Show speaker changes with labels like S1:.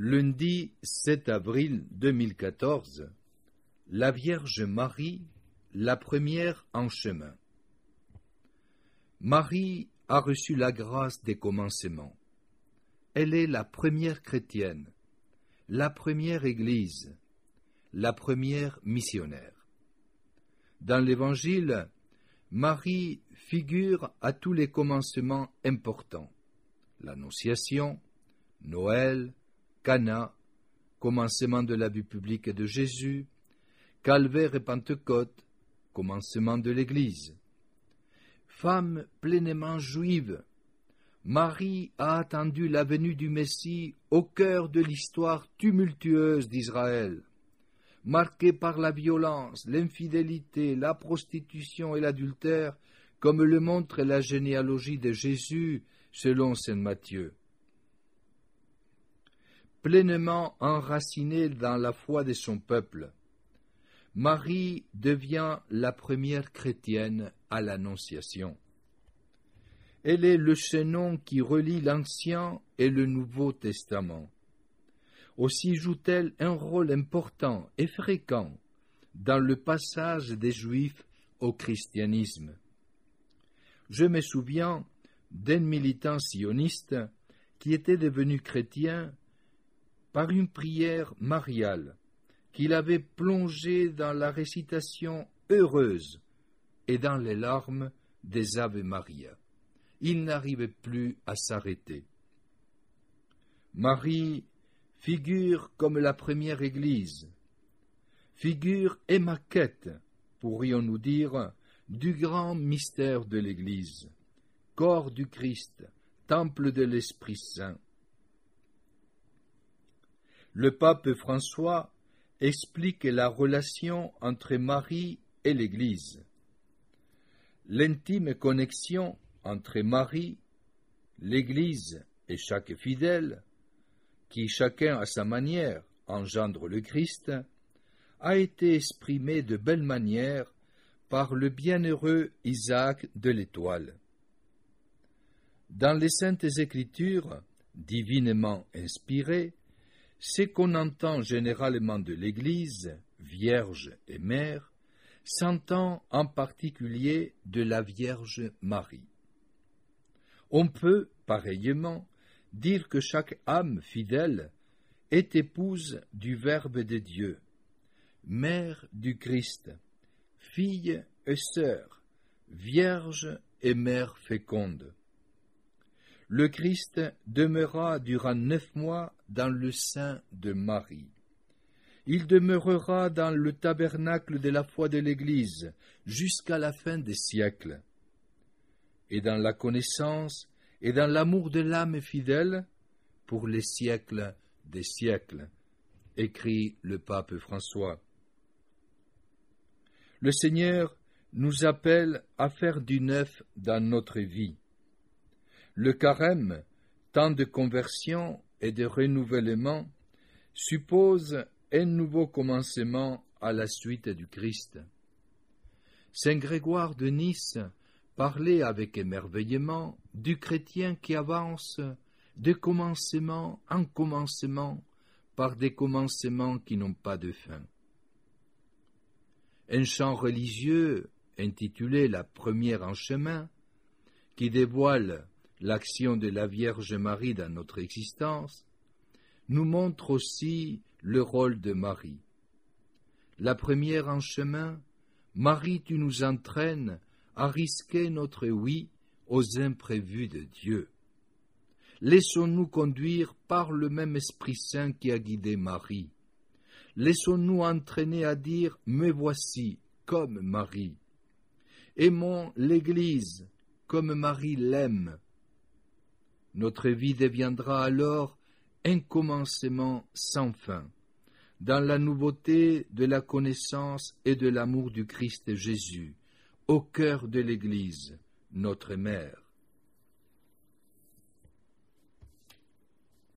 S1: Lundi 7 avril 2014, la Vierge Marie, la première en chemin. Marie a reçu la grâce des commencements. Elle est la première chrétienne, la première Église, la première missionnaire. Dans l'Évangile, Marie figure à tous les commencements importants. L'Annonciation, Noël, Cana, commencement de la vie publique de Jésus, Calvaire et Pentecôte, commencement de l'Église. Femme pleinement juive, Marie a attendu la venue du Messie au cœur de l'histoire tumultueuse d'Israël, marquée par la violence, l'infidélité, la prostitution et l'adultère, comme le montre la généalogie de Jésus selon saint Matthieu. Pleinement enracinée dans la foi de son peuple, Marie devient la première chrétienne à l'Annonciation. Elle est le chaînon qui relie l'Ancien et le Nouveau Testament. Aussi joue-t-elle un rôle important et fréquent dans le passage des Juifs au christianisme. Je me souviens d'un militant sioniste qui était devenu chrétien par une prière mariale qu'il avait plongée dans la récitation heureuse et dans les larmes des Ave Maria. Il n'arrivait plus à s'arrêter. Marie figure comme la première Église, figure et maquette, pourrions-nous dire, du grand mystère de l'Église, corps du Christ, temple de l'Esprit Saint. Le pape François explique la relation entre Marie et l'Église. L'intime connexion entre Marie, l'Église et chaque fidèle, qui chacun à sa manière engendre le Christ, a été exprimée de belle manière par le bienheureux Isaac de l'Étoile. Dans les Saintes Écritures, divinement inspirées, ce qu'on entend généralement de l'Église, Vierge et Mère, s'entend en particulier de la Vierge Marie. On peut, pareillement, dire que chaque âme fidèle est épouse du Verbe de Dieu, mère du Christ, fille et sœur, vierge et mère féconde. Le Christ demeura durant 9 mois dans le sein de Marie. Il demeurera dans le tabernacle de la foi de l'Église jusqu'à la fin des siècles. Et dans la connaissance et dans l'amour de l'âme fidèle pour les siècles des siècles, écrit le pape François. Le Seigneur nous appelle à faire du neuf dans notre vie. Le carême, temps de conversion et de renouvellement, suppose un nouveau commencement à la suite du Christ. Saint Grégoire de Nice parlait avec émerveillement du chrétien qui avance de commencement en commencement par des commencements qui n'ont pas de fin. Un chant religieux intitulé « La première en chemin » qui dévoile l'action de la Vierge Marie dans notre existence, nous montre aussi le rôle de Marie. La première en chemin, Marie, tu nous entraînes à risquer notre oui aux imprévus de Dieu. Laissons-nous conduire par le même Esprit Saint qui a guidé Marie. Laissons-nous entraîner à dire « Me voici » comme Marie. Aimons l'Église comme Marie l'aime. Notre vie deviendra alors un commencement sans fin, dans la nouveauté de la connaissance et de l'amour du Christ Jésus, au cœur de l'Église, notre mère.